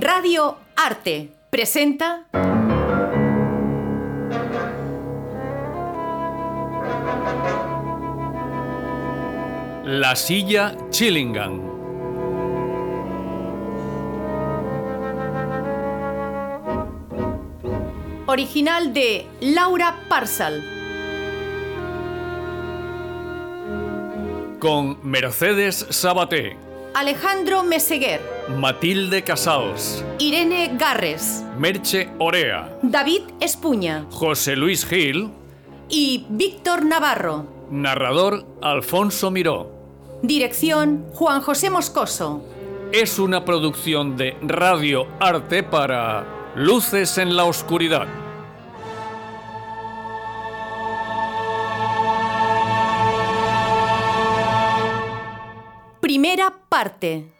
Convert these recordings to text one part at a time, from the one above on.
Radio Arte presenta... La silla Chillingham. Original de Laura Parsal. Con Mercedes Sabaté, Alejandro Meseguer, Matilde Casals, Irene Garres, Merche Orea, David Espuña José Luis Gil y Víctor Navarro. Narrador Alfonso Miró. Dirección Juan José Moscoso. Es una producción de Radio Arte para Luces en la Oscuridad. Primera parte.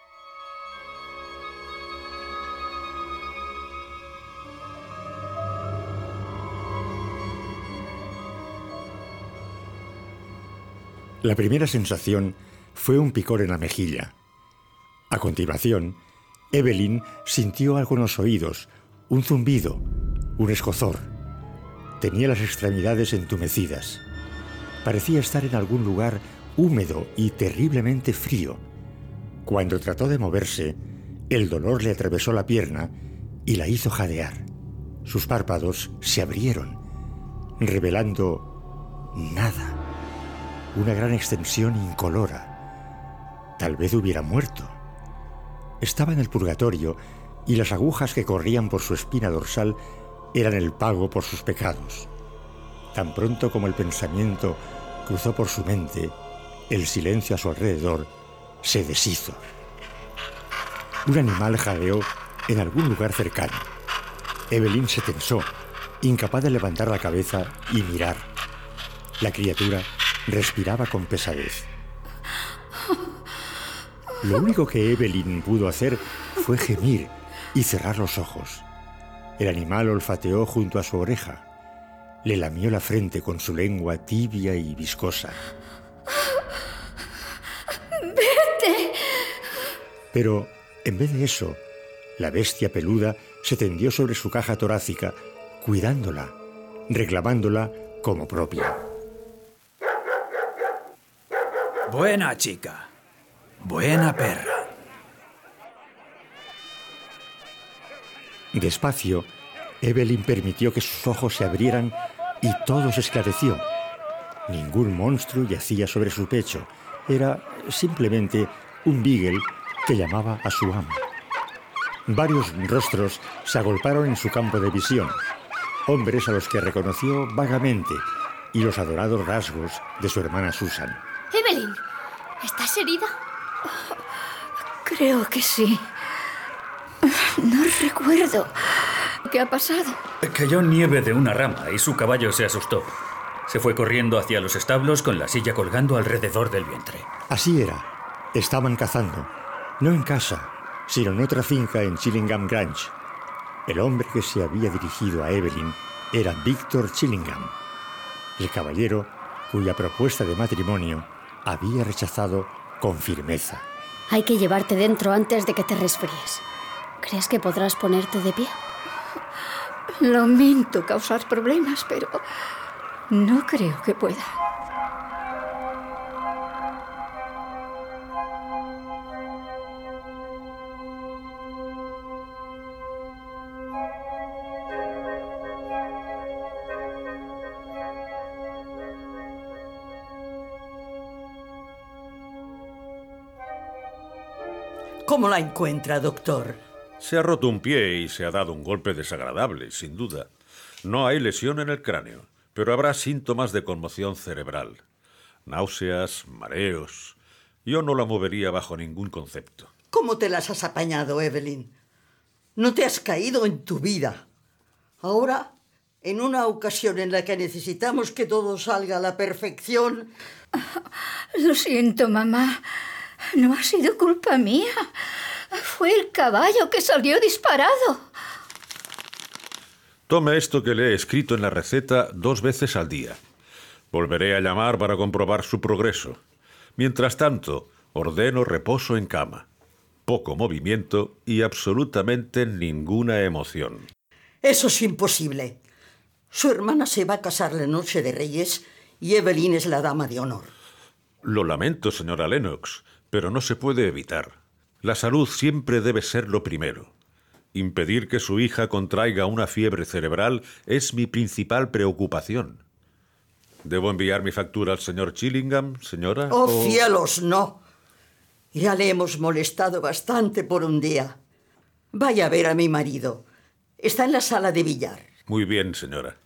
La primera sensación fue un picor en la mejilla. A continuación, Evelyn sintió algo en los oídos, un zumbido, un escozor. Tenía las extremidades entumecidas. Parecía estar en algún lugar húmedo y terriblemente frío. Cuando trató de moverse, el dolor le atravesó la pierna y la hizo jadear. Sus párpados se abrieron, revelando nada. Una gran extensión incolora. Tal vez hubiera muerto. Estaba en el purgatorio y las agujas que corrían por su espina dorsal eran el pago por sus pecados. Tan pronto como el pensamiento cruzó por su mente, el silencio a su alrededor se deshizo. Un animal jadeó en algún lugar cercano. Evelyn se tensó, incapaz de levantar la cabeza y mirar. La criatura respiraba con pesadez. Lo único que Evelyn pudo hacer fue gemir y cerrar los ojos. El animal olfateó junto a su oreja. Le lamió la frente con su lengua tibia y viscosa. ¡Vete! Pero, en vez de eso, la bestia peluda se tendió sobre su caja torácica, cuidándola, reclamándola como propia. Buena chica. Buena perra. Despacio, Evelyn permitió que sus ojos se abrieran y todo se esclareció. Ningún monstruo yacía sobre su pecho. Era simplemente un beagle que llamaba a su amo. Varios rostros se agolparon en su campo de visión. Hombres a los que reconoció vagamente y los adorados rasgos de su hermana Susan. Evelyn, ¿estás herida? Creo que sí. No recuerdo qué ha pasado. Cayó nieve de una rama y su caballo se asustó. Se fue corriendo hacia los establos con la silla colgando alrededor del vientre. Así era. Estaban cazando. No en casa, sino en otra finca en Chillingham Grange. El hombre que se había dirigido a Evelyn era Víctor Chillingham, el caballero cuya propuesta de matrimonio había rechazado con firmeza. Hay que llevarte dentro antes de que te resfríes. ¿Crees que podrás ponerte de pie? Lamento causar problemas, pero no creo que pueda. ¿Cómo la encuentra, doctor? Se ha roto un pie y se ha dado un golpe desagradable, sin duda. No hay lesión en el cráneo, pero habrá síntomas de conmoción cerebral. Náuseas, mareos. Yo no la movería bajo ningún concepto. ¿Cómo te las has apañado, Evelyn? No te has caído en tu vida. Ahora, en una ocasión en la que necesitamos que todo salga a la perfección... Lo siento, mamá. No ha sido culpa mía. Fue el caballo que salió disparado. Tome esto que le he escrito en la receta 2 veces al día. Volveré a llamar para comprobar su progreso. Mientras tanto, ordeno reposo en cama. poco movimiento y absolutamente ninguna emoción. Eso es imposible. Su hermana se va a casar la noche de Reyes y Evelyn es la dama de honor. Lo lamento, señora Lennox, pero no se puede evitar. La salud siempre debe ser lo primero. Impedir que su hija contraiga una fiebre cerebral es mi principal preocupación. ¿Debo enviar mi factura al señor Chillingham, señora? ¡Oh, cielos, no! Ya le hemos molestado bastante por un día. Vaya a ver a mi marido. Está en la sala de billar. Muy bien, señora.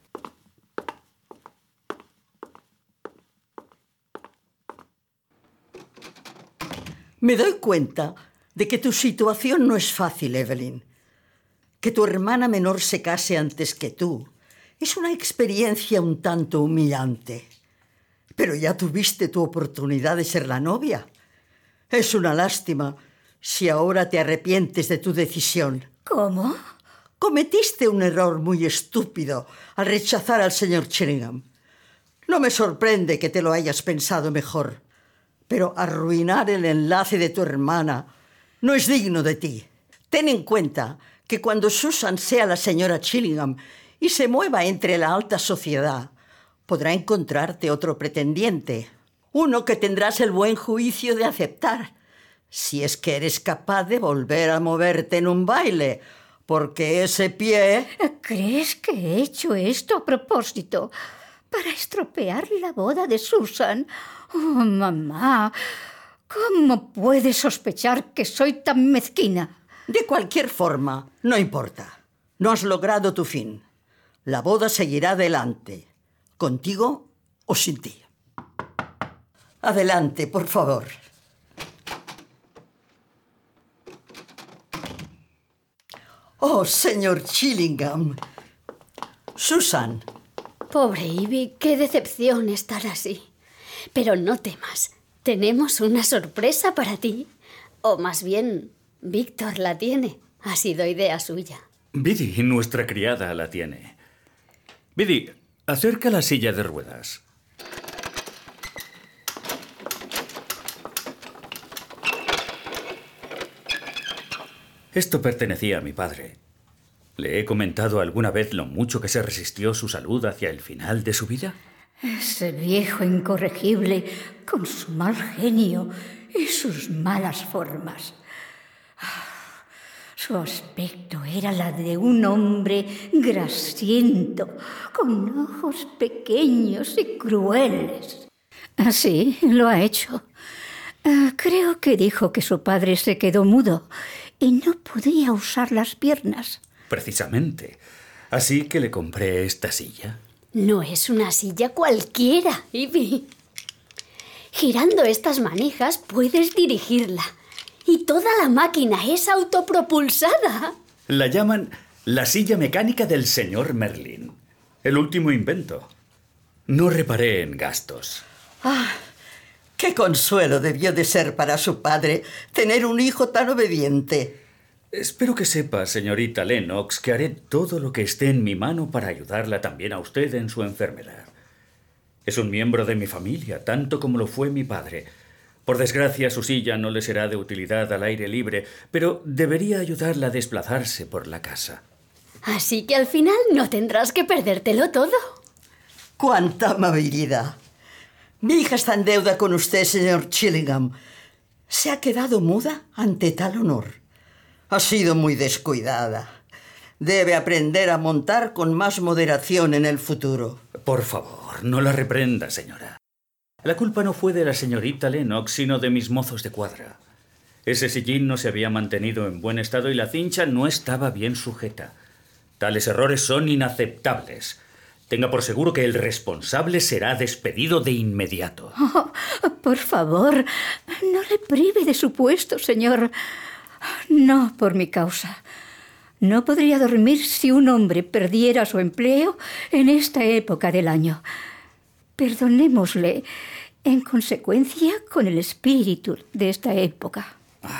Me doy cuenta de que tu situación no es fácil, Evelyn. Que tu hermana menor se case antes que tú es una experiencia un tanto humillante. Pero ya tuviste tu oportunidad de ser la novia. Es una lástima si ahora te arrepientes de tu decisión. ¿Cómo? Cometiste un error muy estúpido al rechazar al señor Chillingham. No me sorprende que te lo hayas pensado mejor, pero arruinar el enlace de tu hermana no es digno de ti. Ten en cuenta que cuando Susan sea la señora Chillingham y se mueva entre la alta sociedad, podrá encontrarte otro pretendiente, uno que tendrás el buen juicio de aceptar, si es que eres capaz de volver a moverte en un baile, porque ese pie... ¿Crees que he hecho esto a propósito para estropear la boda de Susan? Oh, mamá, ¿cómo puedes sospechar que soy tan mezquina? De cualquier forma, no importa. No has logrado tu fin. La boda seguirá adelante, contigo o sin ti. Adelante, por favor. Oh, señor Chillingham. Susan. Pobre Ivy, qué decepción estar así. Pero no temas, tenemos una sorpresa para ti. O más bien, Víctor la tiene. Ha sido idea suya. Biddy, nuestra criada, la tiene. Biddy, acerca la silla de ruedas. Esto pertenecía a mi padre. ¿Le he comentado alguna vez lo mucho que se resistió su salud hacia el final de su vida? Ese viejo incorregible, con su mal genio y sus malas formas. Su aspecto era la de un hombre grasiento, con ojos pequeños y crueles. Sí, lo ha hecho. Creo que dijo que su padre se quedó mudo y no podía usar las piernas. Precisamente. Así que le compré esta silla. No es una silla cualquiera, Ivy. Girando estas manijas puedes dirigirla. Y toda la máquina es autopropulsada. La llaman la silla mecánica del señor Merlin. El último invento. No reparé en gastos. ¡Ah! ¡Qué consuelo debió de ser para su padre tener un hijo tan obediente! Espero que sepa, señorita Lennox, que haré todo lo que esté en mi mano para ayudarla también a usted en su enfermedad. Es un miembro de mi familia, tanto como lo fue mi padre. Por desgracia, su silla no le será de utilidad al aire libre, pero debería ayudarla a desplazarse por la casa. Así que al final no tendrás que perdértelo todo. ¡Cuánta amabilidad! Mi hija está en deuda con usted, señor Chillingham. Se ha quedado muda ante tal honor. Ha sido muy descuidada. Debe aprender a montar con más moderación en el futuro. Por favor, no la reprenda, señora. La culpa no fue de la señorita Lennox, sino de mis mozos de cuadra. Ese sillín no se había mantenido en buen estado y la cincha no estaba bien sujeta. Tales errores son inaceptables. Tenga por seguro que el responsable será despedido de inmediato. Oh, por favor, no le prive de su puesto, señor. No por mi causa. No podría dormir si un hombre perdiera su empleo en esta época del año. Perdonémosle, en consecuencia, con el espíritu de esta época.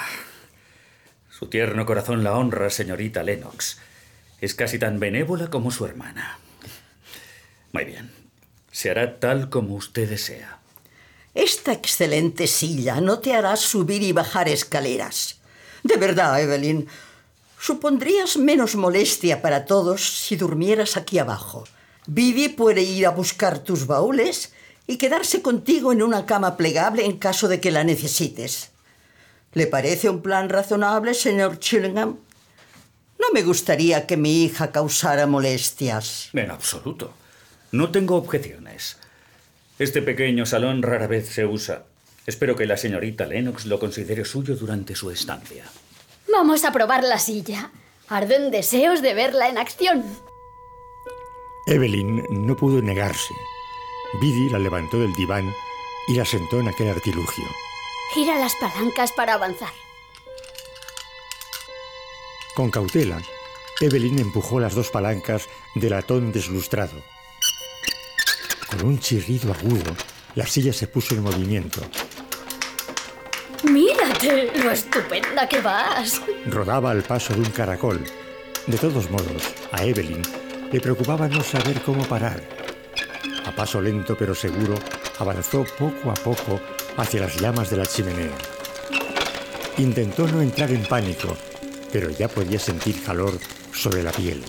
Su tierno corazón la honra, señorita Lennox. Es casi tan benévola como su hermana. Muy bien. Se hará tal como usted desea. Esta excelente silla no te hará subir y bajar escaleras. De verdad, Evelyn, supondrías menos molestia para todos si durmieras aquí abajo. Biddy puede ir a buscar tus baúles y quedarse contigo en una cama plegable en caso de que la necesites. ¿Le parece un plan razonable, señor Chillingham? No me gustaría que mi hija causara molestias. En absoluto. No tengo objeciones. Este pequeño salón rara vez se usa. Espero que la señorita Lennox lo considere suyo durante su estancia. Vamos a probar la silla. Arden deseos de verla en acción. Evelyn no pudo negarse. Biddy la levantó del diván y la sentó en aquel artilugio. Gira las palancas para avanzar. Con cautela, Evelyn empujó las 2 palancas de latón deslustrado. Con un chirrido agudo, la silla se puso en movimiento. ¡Mírate lo estupenda que vas! Rodaba al paso de un caracol. De todos modos, a Evelyn le preocupaba no saber cómo parar. A paso lento pero seguro, avanzó poco a poco hacia las llamas de la chimenea. Intentó no entrar en pánico, pero ya podía sentir calor sobre la piel.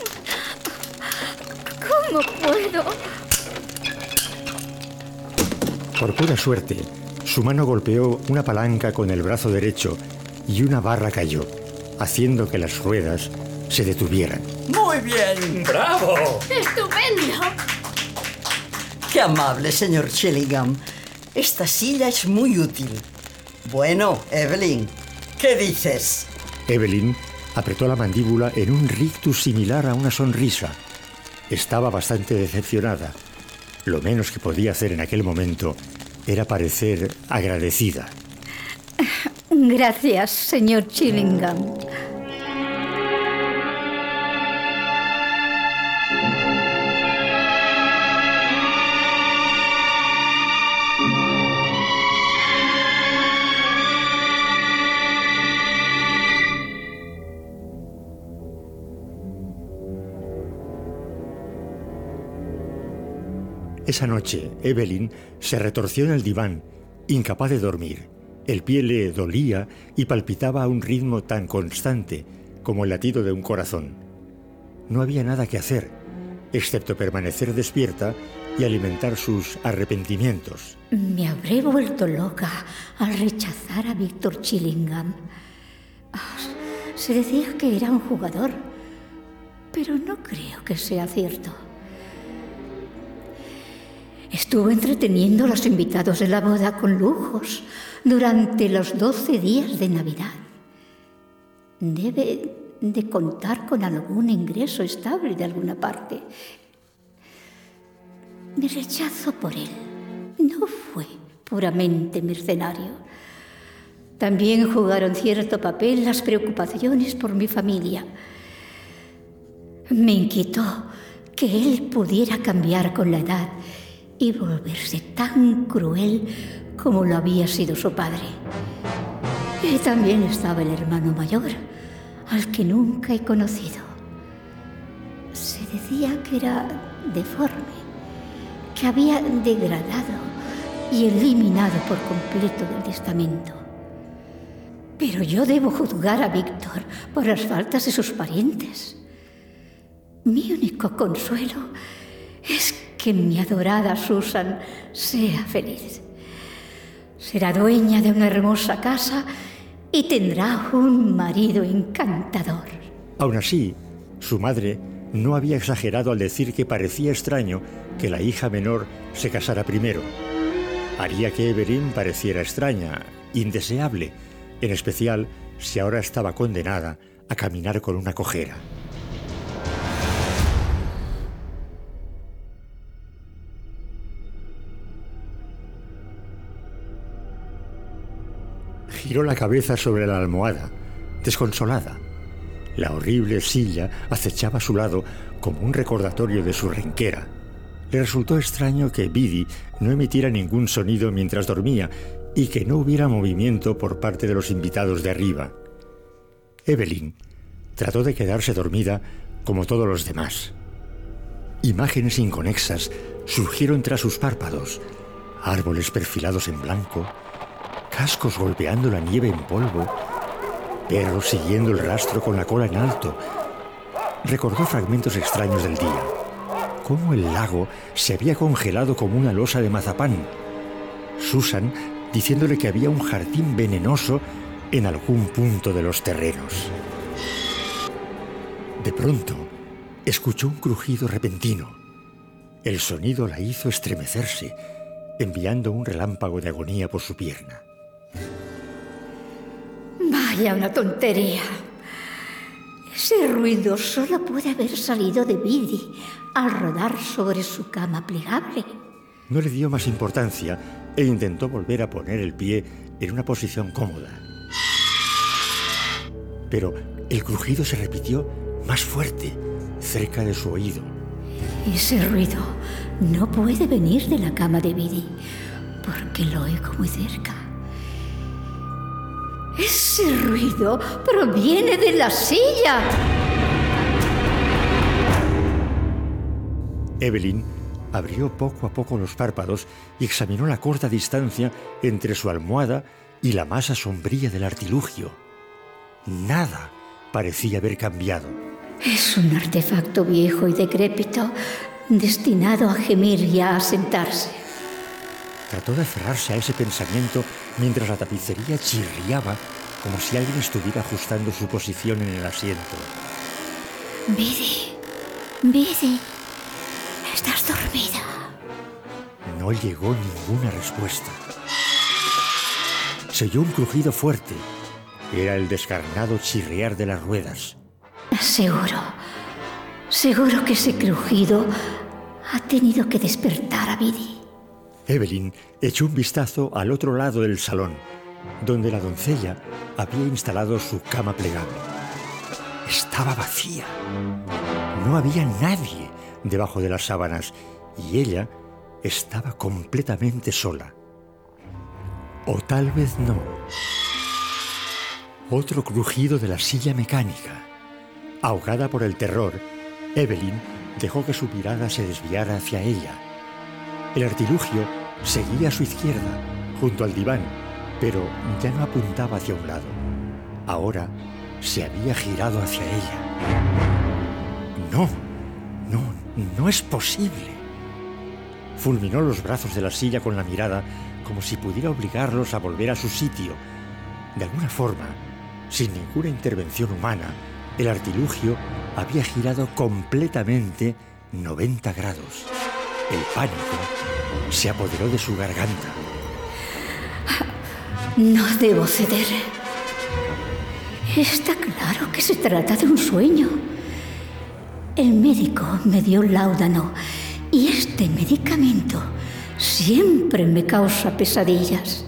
¿Cómo puedo? Por pura suerte, su mano golpeó una palanca con el brazo derecho y una barra cayó, haciendo que las ruedas se detuvieran. ¡Muy bien! ¡Bravo! ¡Estupendo! ¡Qué amable, señor Chillingham! Esta silla es muy útil. Bueno, Evelyn, ¿qué dices? Evelyn apretó la mandíbula en un rictus similar a una sonrisa. Estaba bastante decepcionada. Lo menos que podía hacer en aquel momento era parecer agradecida. Gracias, señor Chillingham. Esa noche, Evelyn se retorció en el diván, incapaz de dormir. El pie le dolía y palpitaba a un ritmo tan constante como el latido de un corazón. No había nada que hacer, excepto permanecer despierta y alimentar sus arrepentimientos. Me habré vuelto loca al rechazar a Víctor Chillingham. Se decía que era un jugador, pero no creo que sea cierto. Estuvo entreteniendo a los invitados de la boda con lujos durante los 12 días de Navidad. Debe de contar con algún ingreso estable de alguna parte. Mi rechazo por él no fue puramente mercenario. También jugaron cierto papel las preocupaciones por mi familia. Me inquietó que él pudiera cambiar con la edad y volverse tan cruel como lo había sido su padre. Y también estaba el hermano mayor, al que nunca he conocido. Se decía que era deforme, que había degradado y eliminado por completo del testamento. Pero yo debo juzgar a Víctor por las faltas de sus parientes. Mi único consuelo es que mi adorada Susan sea feliz. Será dueña de una hermosa casa y tendrá un marido encantador. Aún así, su madre no había exagerado al decir que parecía extraño que la hija menor se casara primero. Haría que Evelyn pareciera extraña, indeseable, en especial si ahora estaba condenada a caminar con una cojera. Giró la cabeza sobre la almohada, desconsolada. La horrible silla acechaba a su lado como un recordatorio de su renquera. Le resultó extraño que Biddy no emitiera ningún sonido mientras dormía y que no hubiera movimiento por parte de los invitados de arriba. Evelyn trató de quedarse dormida como todos los demás. Imágenes inconexas surgieron tras sus párpados. Árboles perfilados en blanco, cascos golpeando la nieve en polvo, perro siguiendo el rastro con la cola en alto. Recordó fragmentos extraños del día. Cómo el lago se había congelado como una losa de mazapán. Susan diciéndole que había un jardín venenoso en algún punto de los terrenos. De pronto, escuchó un crujido repentino. El sonido la hizo estremecerse, enviando un relámpago de agonía por su pierna. Vaya una tontería. Ese ruido solo puede haber salido de Biddy al rodar sobre su cama plegable. No le dio más importancia e intentó volver a poner el pie en una posición cómoda. Pero el crujido se repitió más fuerte, cerca de su oído. Ese ruido no puede venir de la cama de Biddy, porque lo oigo muy cerca. Ese ruido proviene de la silla. Evelyn abrió poco a poco los párpados y examinó la corta distancia entre su almohada y la masa sombría del artilugio. Nada parecía haber cambiado. Es un artefacto viejo y decrépito, destinado a gemir y a asentarse. Trató de aferrarse a ese pensamiento mientras la tapicería chirriaba como si alguien estuviera ajustando su posición en el asiento. Biddy, ¿estás dormida? No llegó ninguna respuesta. Se oyó un crujido fuerte. Era el descarnado chirriar de las ruedas. Seguro que ese crujido ha tenido que despertar a Biddy. Evelyn echó un vistazo al otro lado del salón, donde la doncella había instalado su cama plegable. Estaba vacía. No había nadie debajo de las sábanas y ella estaba completamente sola. O tal vez no. Otro crujido de la silla mecánica. Ahogada por el terror, Evelyn dejó que su mirada se desviara hacia ella. El artilugio seguía a su izquierda, junto al diván, pero ya no apuntaba hacia un lado. Ahora se había girado hacia ella. No es posible. Fulminó los brazos de la silla con la mirada, como si pudiera obligarlos a volver a su sitio. De alguna forma, sin ninguna intervención humana, el artilugio había girado completamente 90 grados. El pánico se apoderó de su garganta. No debo ceder. Está claro que se trata de un sueño. El médico me dio láudano y este medicamento siempre me causa pesadillas.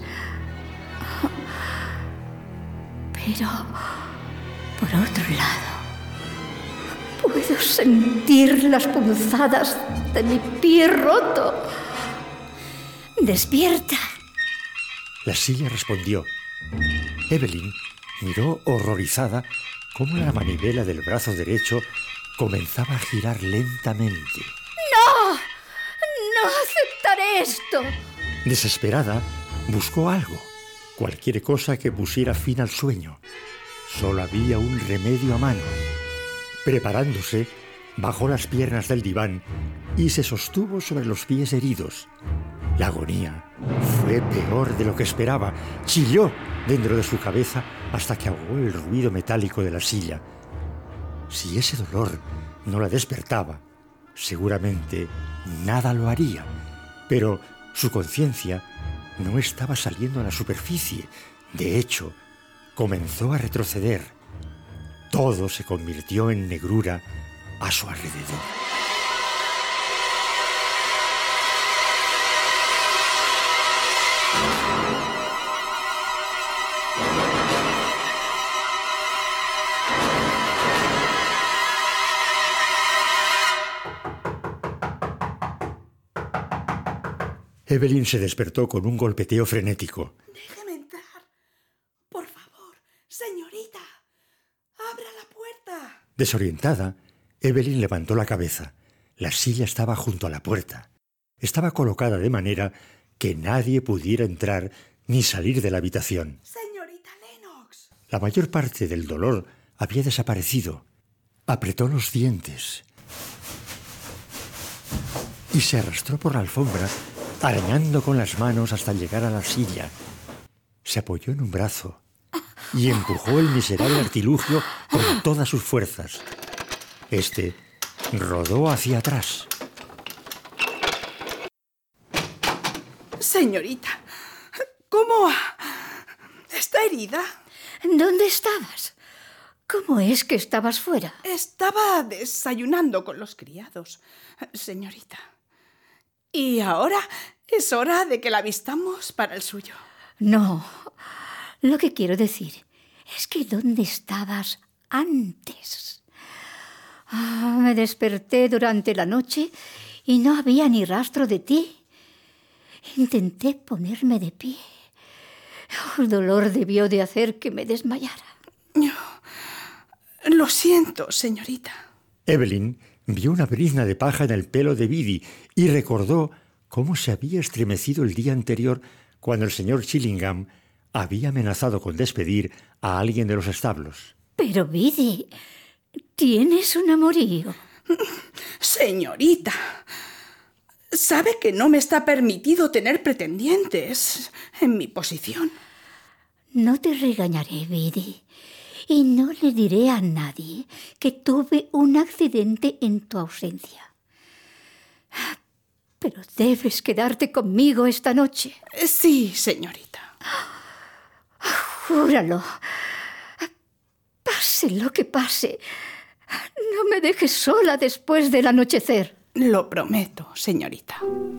Pero, por otro lado, puedo sentir las punzadas de mi pie roto. ¡Despierta! La silla respondió. Evelyn miró horrorizada cómo la manivela del brazo derecho comenzaba a girar lentamente. ¡No! ¡No aceptaré esto! Desesperada, buscó algo, cualquier cosa que pusiera fin al sueño. Solo había un remedio a mano. Preparándose, bajó las piernas del diván y se sostuvo sobre los pies heridos. La agonía fue peor de lo que esperaba. Chilló dentro de su cabeza hasta que ahogó el ruido metálico de la silla. Si ese dolor no la despertaba, seguramente nada lo haría. Pero su conciencia no estaba saliendo a la superficie. De hecho, comenzó a retroceder. Todo se convirtió en negrura a su alrededor. Evelyn se despertó con un golpeteo frenético. Déjeme entrar. Por favor, señorita. ¡Abra la puerta! Desorientada, Evelyn levantó la cabeza. La silla estaba junto a la puerta. Estaba colocada de manera que nadie pudiera entrar ni salir de la habitación. Señorita Lennox. La mayor parte del dolor había desaparecido. Apretó los dientes y se arrastró por la alfombra, arañando con las manos hasta llegar a la silla. Se apoyó en un brazo y empujó el miserable artilugio con todas sus fuerzas. Este rodó hacia atrás. Señorita, ¿cómo está herida? ¿Dónde estabas? ¿Cómo es que estabas fuera? Estaba desayunando con los criados, señorita. Y ahora es hora de que la vistamos para el suyo. No, lo que quiero decir es que ¿dónde estabas antes? Me desperté durante la noche y no había ni rastro de ti. Intenté ponerme de pie. El dolor debió de hacer que me desmayara. Lo siento, señorita. Evelyn vio una brizna de paja en el pelo de Biddy y recordó cómo se había estremecido el día anterior cuando el señor Chillingham había amenazado con despedir a alguien de los establos. Pero, Biddy, tienes un amorío. Señorita, sabe que no me está permitido tener pretendientes en mi posición. No te regañaré, Biddy, y no le diré a nadie que tuve un accidente en tu ausencia. Pero debes quedarte conmigo esta noche. Sí, señorita. Júralo. Pase lo que pase, no me dejes sola después del anochecer. Lo prometo, señorita.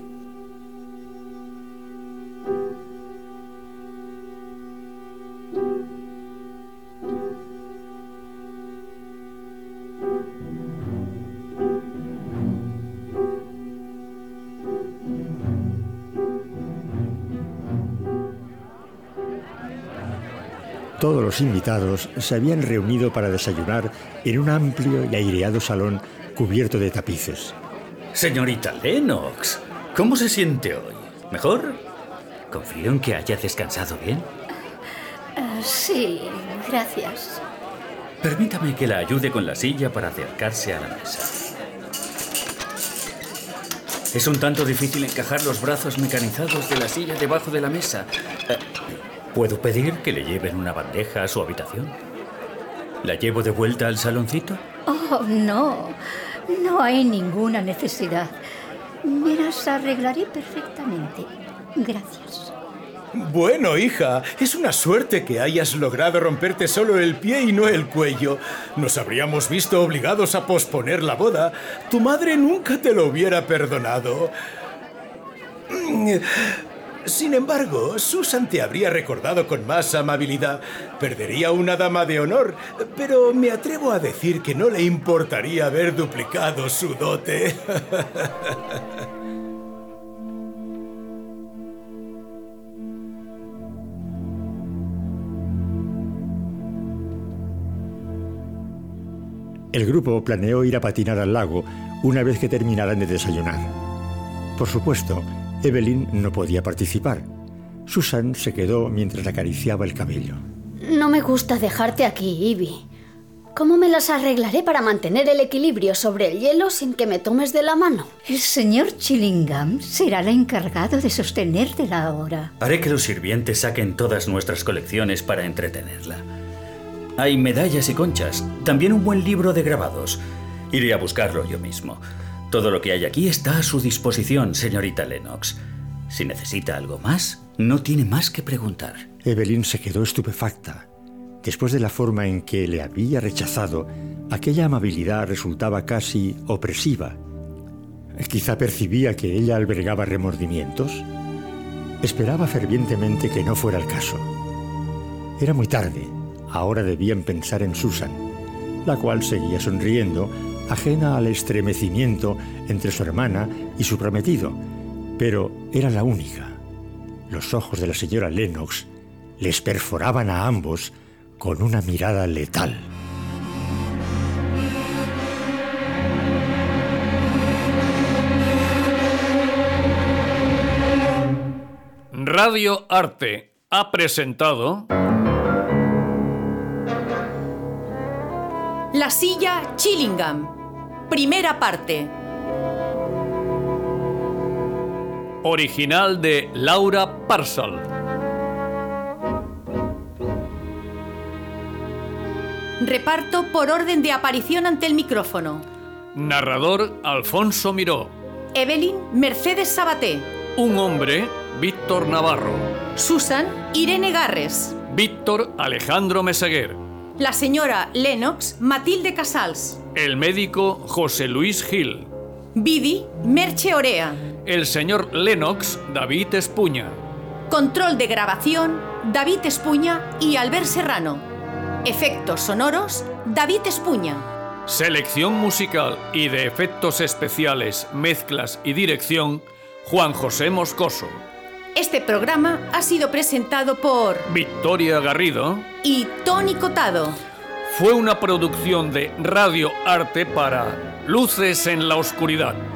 Todos los invitados se habían reunido para desayunar en un amplio y aireado salón cubierto de tapices. Señorita Lennox, ¿cómo se siente hoy? ¿Mejor? Confío en que haya descansado bien. Sí, gracias. Permítame que la ayude con la silla para acercarse a la mesa. Es un tanto difícil encajar los brazos mecanizados de la silla debajo de la mesa. ¿Puedo pedir que le lleven una bandeja a su habitación? ¿La llevo de vuelta al saloncito? Oh, no. No hay ninguna necesidad. Me las arreglaré perfectamente. Gracias. Bueno, hija, es una suerte que hayas logrado romperte solo el pie y no el cuello. Nos habríamos visto obligados a posponer la boda. Tu madre nunca te lo hubiera perdonado. Sin embargo, Susan te habría recordado con más amabilidad. Perdería una dama de honor, pero me atrevo a decir que no le importaría haber duplicado su dote. El grupo planeó ir a patinar al lago una vez que terminaran de desayunar. Por supuesto, Evelyn no podía participar. Susan se quedó mientras le acariciaba el cabello. No me gusta dejarte aquí, Ivy. ¿Cómo me las arreglaré para mantener el equilibrio sobre el hielo sin que me tomes de la mano? El señor Chillingham será el encargado de sostenértela ahora. Haré que los sirvientes saquen todas nuestras colecciones para entretenerla. Hay medallas y conchas, también un buen libro de grabados. Iré a buscarlo yo mismo. Todo lo que hay aquí está a su disposición, señorita Lennox. Si necesita algo más, no tiene más que preguntar. Evelyn se quedó estupefacta. Después de la forma en que le había rechazado, aquella amabilidad resultaba casi opresiva. Quizá percibía que ella albergaba remordimientos. Esperaba fervientemente que no fuera el caso. Era muy tarde. Ahora debían pensar en Susan, la cual seguía sonriendo, ajena al estremecimiento entre su hermana y su prometido, pero era la única. Los ojos de la señora Lennox les perforaban a ambos con una mirada letal. Radio Arte ha presentado La silla Chillingham. Primera parte. Original de Laura Parsal. Reparto por orden de aparición ante el micrófono. Narrador Alfonso Miró. Evelyn Mercedes Sabaté. Un hombre, Víctor Navarro. Susan Irene Garres. Víctor Alejandro Meseguer. La señora Lennox Matilde Casals. El médico José Luis Gil. Bidi Merche Orea. El señor Lennox David Espuña. Control de grabación David Espuña y Albert Serrano. Efectos sonoros David Espuña. Selección musical y de efectos especiales, mezclas y dirección Juan José Moscoso. Este programa ha sido presentado por Victoria Garrido y Tony Cotado. Fue una producción de Radio Arte para Luces en la Oscuridad.